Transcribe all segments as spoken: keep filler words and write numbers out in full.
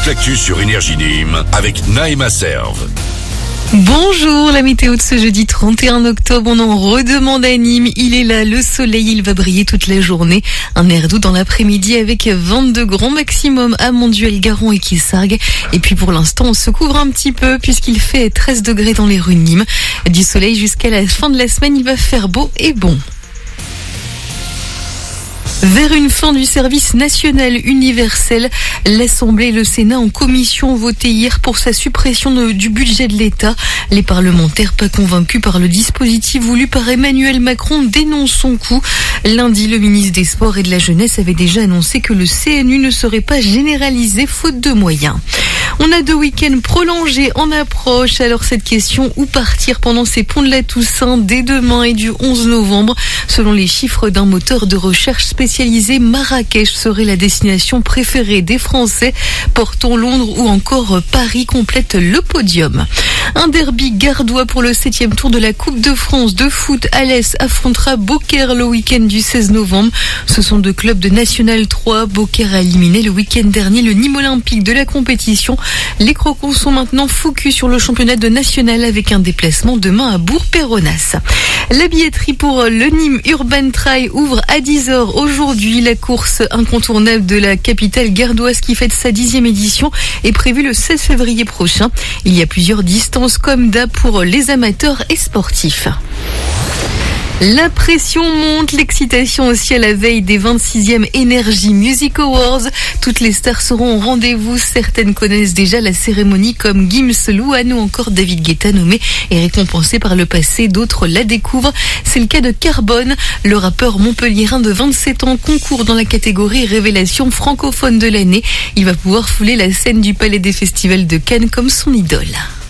toute l'actu sur Énergie Nîmes avec Naïma Serve. Bonjour, la météo de ce jeudi trente et un octobre, on en redemande à Nîmes. Il est là, le soleil, il va briller toute la journée. Un air doux dans l'après-midi avec vingt-deux grands maximum à Monduel, Garon et Quissargues. Et puis pour l'instant, on se couvre un petit peu puisqu'il fait treize degrés dans les rues de Nîmes. Du soleil jusqu'à la fin de la semaine, il va faire beau et bon. Vers une fin du service national universel, l'Assemblée et le Sénat en commission ont voté hier pour sa suppression de, du budget de l'État. Les parlementaires, pas convaincus par le dispositif voulu par Emmanuel Macron, dénoncent son coût. Lundi, le ministre des Sports et de la Jeunesse avait déjà annoncé que le C N U ne serait pas généralisé faute de moyens. On a deux week-ends prolongés en approche. Alors cette question, où partir pendant ces ponts de la Toussaint dès demain et du onze novembre? Selon les chiffres d'un moteur de recherche spécialisé, Marrakech serait la destination préférée des Français. Portons Londres ou encore Paris complète le podium. Un derby gardois pour le septième tour de la Coupe de France de foot. Alès affrontera Beaucaire le week-end du seize novembre. Ce sont deux clubs de National trois. Beaucaire a éliminé le week-end dernier le Nîmes Olympique de la compétition. Les Crocons sont maintenant focus sur le championnat de national avec un déplacement demain à Bourg-Péronnas. La billetterie pour le Nîmes Urban Trail ouvre à dix heures aujourd'hui. La course incontournable de la capitale gardoise qui fête sa dixième édition est prévue le seize février prochain. Il y a plusieurs distances comme d'hab pour les amateurs et sportifs. La pression monte, l'excitation aussi à la veille des vingt-sixième Energy Music Awards. Toutes les stars seront au rendez-vous. Certaines connaissent déjà la cérémonie comme Gims, Louane ou encore David Guetta, nommé et récompensé par le passé. D'autres la découvrent. C'est le cas de Carbone. Le rappeur montpelliérain de vingt-sept ans concourt dans la catégorie révélation francophone de l'année. Il va pouvoir fouler la scène du Palais des Festivals de Cannes comme son idole.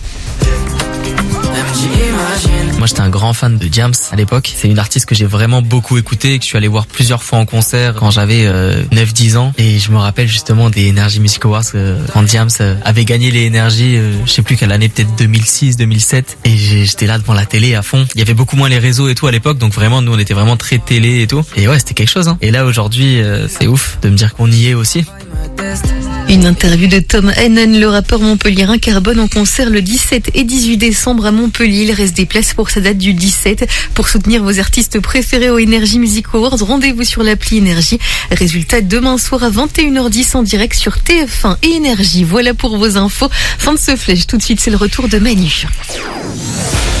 Moi j'étais un grand fan de Diams à l'époque. C'est une artiste que j'ai vraiment beaucoup écoutée, que je suis allé voir plusieurs fois en concert quand j'avais euh, neuf dix ans. Et je me rappelle justement des Energy Music Awards euh, quand Diams euh, avait gagné les Energy, euh, je sais plus quelle année, peut-être deux mille six, deux mille sept. Et j'étais là devant la télé à fond. Il y avait beaucoup moins les réseaux et tout à l'époque, donc vraiment nous on était vraiment très télé et tout. Et ouais, c'était quelque chose. Hein. Et là aujourd'hui euh, c'est ouf de me dire qu'on y est aussi. Une interview de Tom Hannon, le rappeur montpelliérain Carbone en concert le dix-sept et dix-huit décembre à Montpellier. Il reste des places pour sa date du dix-sept. Pour soutenir vos artistes préférés au Energy Music Awards, rendez-vous sur l'appli Énergie. Résultat demain soir à vingt et une heures dix en direct sur T F un et Énergie. Voilà pour vos infos. Fin de ce flash. Tout de suite, c'est le retour de Manu.